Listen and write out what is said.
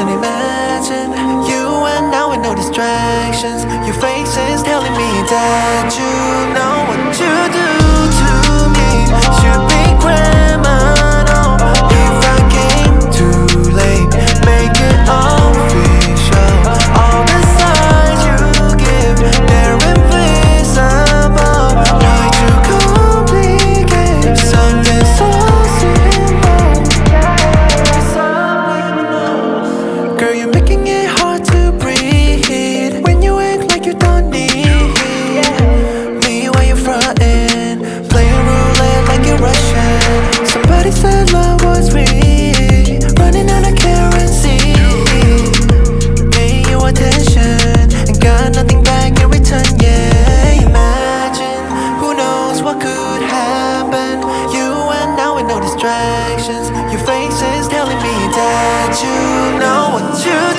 and imagine you and now with no distractions. Your face is telling me that you know what you do to me should be criminal. If I came too late, make it official. All the signs you give, they're invisible. Why'd you complicate something so simple? Girl, you're making it hard to breathe when you act like you don't need me. While you're frontin', playing roulette like you're Russian. Somebody said love was free, running out of currency. Paying you attention and got nothing back in return. Yeah, imagine who knows what could happen. You and now with no distractions. Your face is telling me that you know what you